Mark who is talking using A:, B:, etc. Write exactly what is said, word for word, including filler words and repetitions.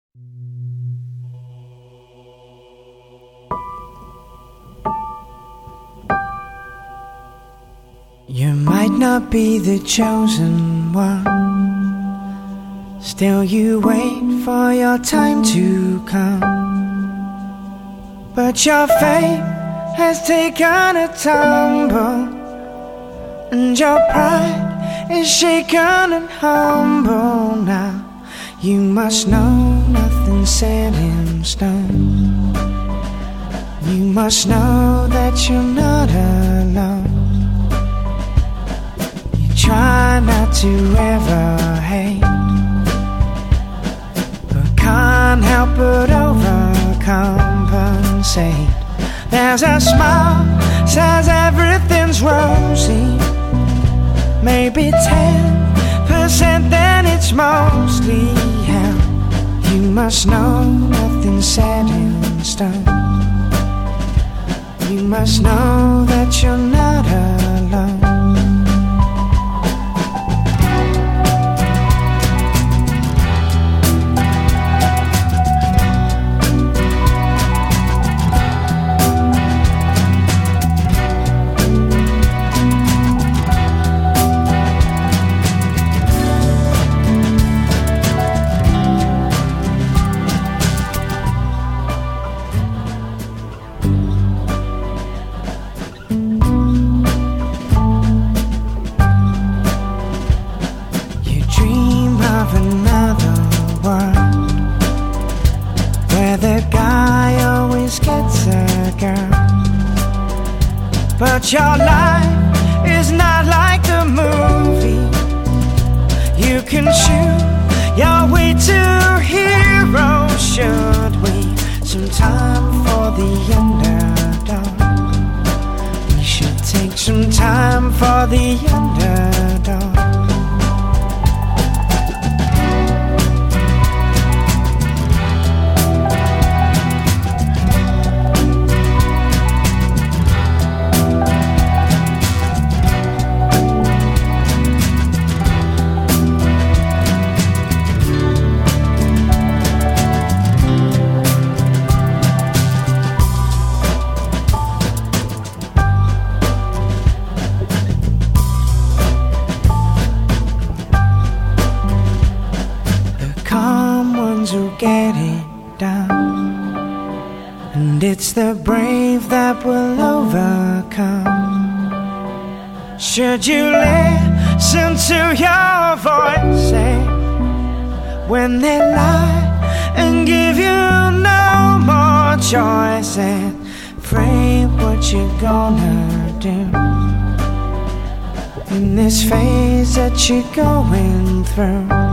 A: You might not be the chosen one, still you wait for your time to come. But your fate has taken a tumble, and your pride is shaken and humble now. You must know nothing's set in stone. You must know that you're not alone. Try not to ever hate, but can't help but overcompensate. There's a smile, says everything's rosy. Maybe ten percent, then it's mostly hell. You must know nothing's set in stone. You must know that you're not alone. But your life is not like the movie. You can shoot your way to hero. Should we? Some time for the underdog. We should take some time for the underdog. Who get it done, and it's the brave that will overcome. Should you listen to your voices when they lie and give you no more choices? Pray what you're gonna do in this phase that you're going through.